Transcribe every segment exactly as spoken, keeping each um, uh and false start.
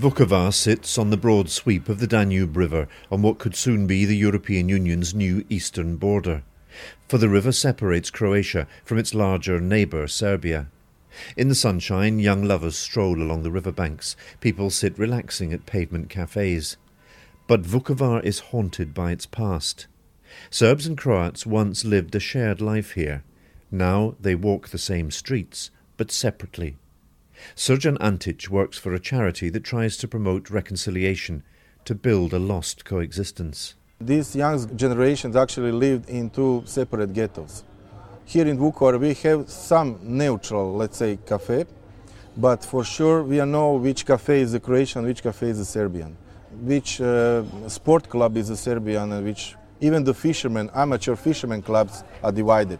Vukovar sits on the broad sweep of the Danube River on what could soon be the European Union's new eastern border. For the river separates Croatia from its larger neighbour, Serbia. In the sunshine, young lovers stroll along the riverbanks. People sit relaxing at pavement cafes. But Vukovar is haunted by its past. Serbs and Croats once lived a shared life here. Now they walk the same streets, but separately. Srđan Antić works for a charity that tries to promote reconciliation, to build a lost coexistence. These young generations actually lived in two separate ghettos. Here in Vukovar we have some neutral, let's say, cafe, but for sure we know which cafe is the Croatian, which cafe is the Serbian, which uh, sport club is the Serbian, and which even the fishermen, amateur fishermen clubs are divided.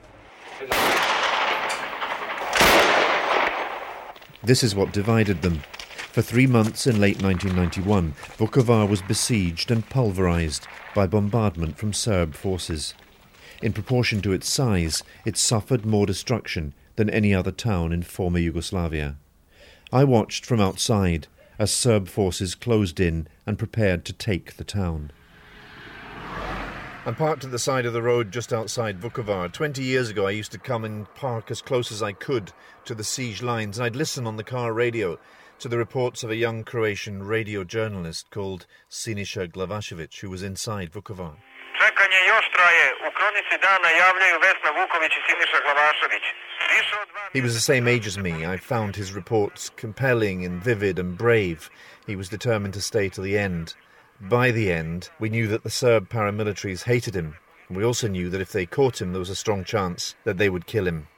This is what divided them. For three months in late nineteen ninety-one, Vukovar was besieged and pulverised by bombardment from Serb forces. In proportion to its size, it suffered more destruction than any other town in former Yugoslavia. I watched from outside as Serb forces closed in and prepared to take the town. I'm parked at the side of the road just outside Vukovar. Twenty years ago I used to come and park as close as I could to the siege lines, and I'd listen on the car radio to the reports of a young Croatian radio journalist called Siniša Glavašević, who was inside Vukovar. Čekanje još traje. U kronici dana javljaju Vesna Vuković i Siniša Glavašević. He was the same age as me. I found his reports compelling and vivid and brave. He was determined to stay to the end. By the end, we knew that the Serb paramilitaries hated him. And we also knew that if they caught him, there was a strong chance that they would kill him.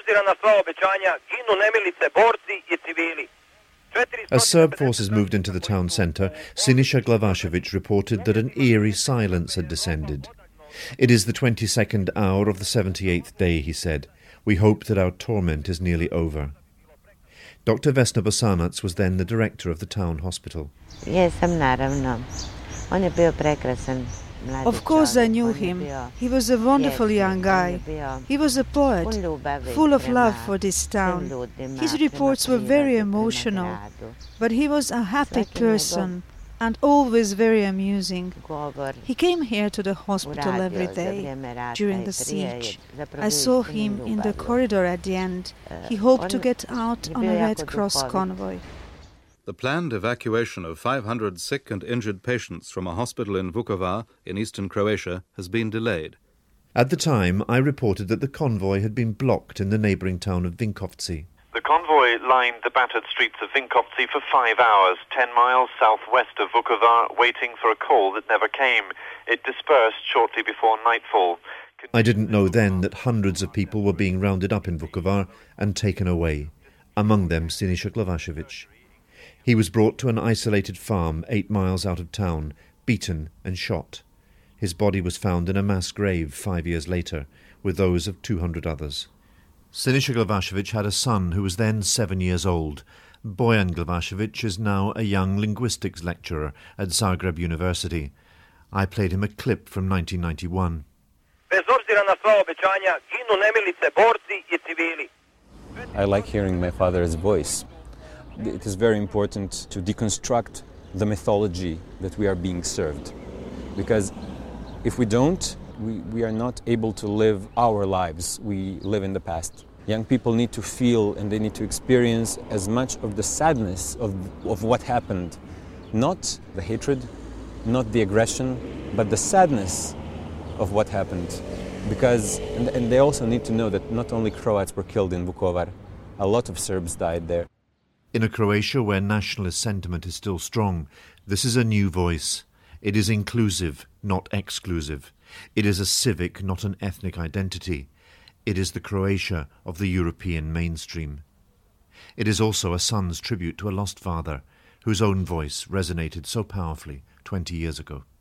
As Serb forces moved into the town centre, Siniša Glavašević reported that an eerie silence had descended. It is the twenty-second hour of the seventy-eighth day, he said. We hope that our torment is nearly over. Doctor Vesna Bosanac was then the director of the town hospital. Jesam, naravno. On je bio prekrasan. Of course I knew him. He was a wonderful young guy. He was a poet, full of love for this town. His reports were very emotional, but he was a happy person and always very amusing. He came here to the hospital every day during the siege. I saw him in the corridor at the end. He hoped to get out on a Red Cross convoy. The planned evacuation of five hundred sick and injured patients from a hospital in Vukovar in eastern Croatia has been delayed. At the time, I reported that the convoy had been blocked in the neighbouring town of Vinkovci. The convoy lined the battered streets of Vinkovci for five hours, ten miles southwest of Vukovar, waiting for a call that never came. It dispersed shortly before nightfall. I didn't know then that hundreds of people were being rounded up in Vukovar and taken away, among them Siniša Glavašević. He was brought to an isolated farm eight miles out of town, beaten and shot. His body was found in a mass grave five years later, with those of two hundred others. Siniša Glavašević had a son who was then seven years old. Bojan Glavašević is now a young linguistics lecturer at Zagreb University. I played him a clip from nineteen ninety-one. I like hearing my father's voice. It is very important to deconstruct the mythology that we are being served. Because if we don't, we, we are not able to live our lives. We live in the past. Young people need to feel and they need to experience as much of the sadness of, of what happened. Not the hatred, not the aggression, but the sadness of what happened. Because, and, and they also need to know that not only Croats were killed in Vukovar, a lot of Serbs died there. In a Croatia where nationalist sentiment is still strong, this is a new voice. It is inclusive, not exclusive. It is a civic, not an ethnic identity. It is the Croatia of the European mainstream. It is also a son's tribute to a lost father, whose own voice resonated so powerfully twenty years ago.